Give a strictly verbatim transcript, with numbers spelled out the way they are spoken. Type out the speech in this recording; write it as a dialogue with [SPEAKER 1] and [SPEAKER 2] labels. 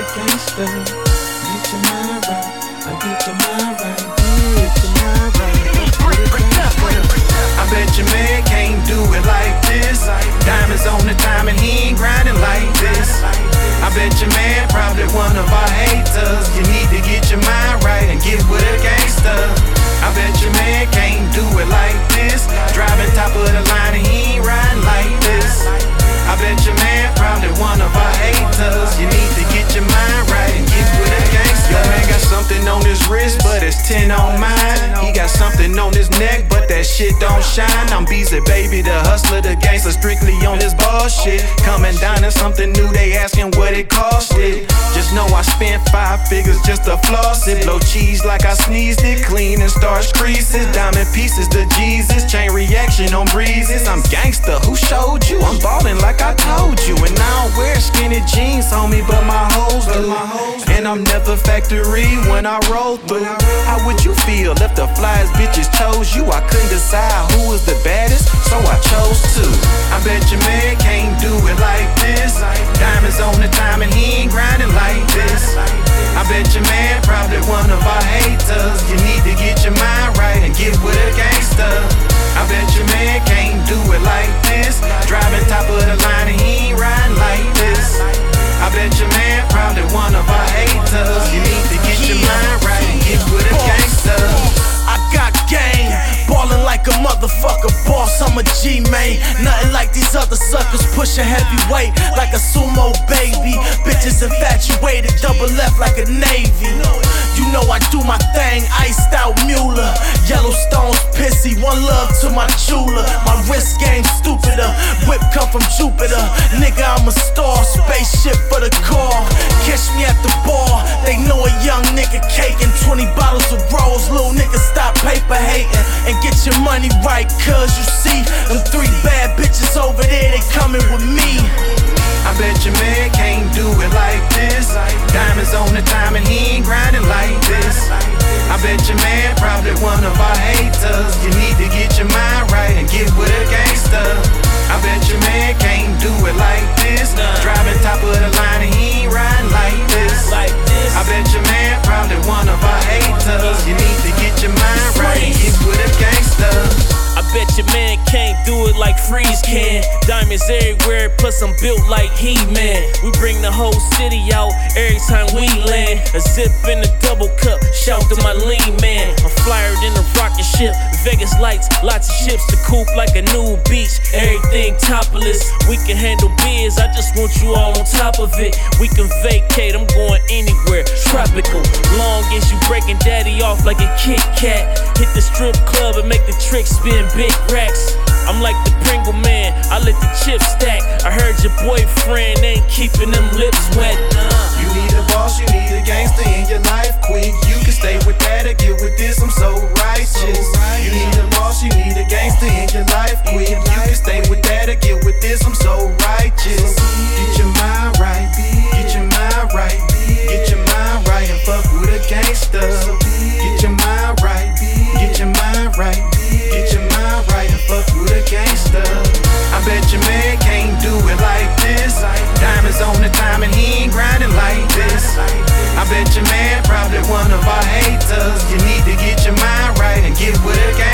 [SPEAKER 1] a gangster. Get your mind right, I get your mind right. Get your mind right, with a gangster.
[SPEAKER 2] I bet your man can't do it like this. Diamonds on the time and he ain't grinding like this. I bet your man probably one of our haters. You need to get your mind right and get with a gangster. I bet your man can't do it like this. Driving top of the line and he ain't riding like this. I bet your man probably one of our haters. You need to get your mind right and get with a gangster. Your man got something on his wrist, but it's ten on mine. He got something on his neck, but that shit don't shine. I'm Beezy, baby, the hustler, the gangster, strictly on this bullshit. Coming down to something new, they asking what it cost it. Just know I spent five figures just to floss it. Blow cheese like I sneezed it, clean and starch creases. Diamond pieces to Jesus, chain reaction on breezes. I'm gangster, who showed you? I'm ballin' like I told you. And I don't wear skinny jeans, homie, but my hoes do. And I'm never factory when I roll through. How would you feel if the flyest bitches chose you? I couldn't decide who was the baddest, so I chose to. I bet your man can't do it like this. Diamonds on the time and he ain't grinding like this. I bet your man probably one of our haters. You need to get your mind right and get with a gangster. I bet your man can't do it like this. Driving top of the line and he ain't riding like this. I bet your man probably one of our haters. You need to get your mind right and get with a gangster.
[SPEAKER 3] I got game, ballin' like a motherfucker boss, I'm a G-man. Nothing like these other suckers pushing heavy weight like a sumo baby. Bitches infatuated, double left like a Navy. You know I do my thing, iced out Mueller. Yellowstone's pissy, one love to my jeweler. My wrist game stupider, whip come from Jupiter. Nigga, I'm a star, spaceship for the car. Catch me at the bar, they know a young nigga caking. Twenty bottles of Rose, little nigga stop paper hating and get your money right, cause you see them three bad bitches over there, they coming with me.
[SPEAKER 2] I bet your man can't do it like this. Diamonds on the time and he ain't grinding like this. I bet your man probably one of our haters. You need to get your mind right and get with a gangster. I bet your man can't do it like this. Driving top of the line and he ain't riding like this. I bet your man probably one of our haters. You need to get your mind right and get with a gangster.
[SPEAKER 4] I bet your man can't do it like Freeze can. Diamonds everywhere, plus I'm built like He-Man. We bring the whole city out every time we land. A zip in a double cup, shout to my lean man. I'm flyer than a rocket ship, Vegas lights, lots of ships to coupe like a new beach. Everything topless, we can handle beers, I just want you all on top of it. We can vacate, I'm going anywhere, tropical. Long as you breaking daddy off like a Kit Kat. Hit the strip club and make the trick spin big racks. I'm like the Pringle man, I let the chips stack. I heard your boyfriend ain't keeping them lips wet. uh.
[SPEAKER 2] You need a boss, you need a gangster in your life quick. You can stay with that or get with this, I'm so righteous. You need a boss, you need a gangster in your life quick. You can stay with that or get with this, I'm so righteous. Get your mind right, get your mind right. Get your mind right and fuck with a gangster. Get your mind right, get your mind right. Get your mind right and fuck with a gangster. I bet your man can't do it like this. Diamonds on the time and he ain't grinding like this. I bet your man probably one of our haters. You need to get your mind right and get with a gangster.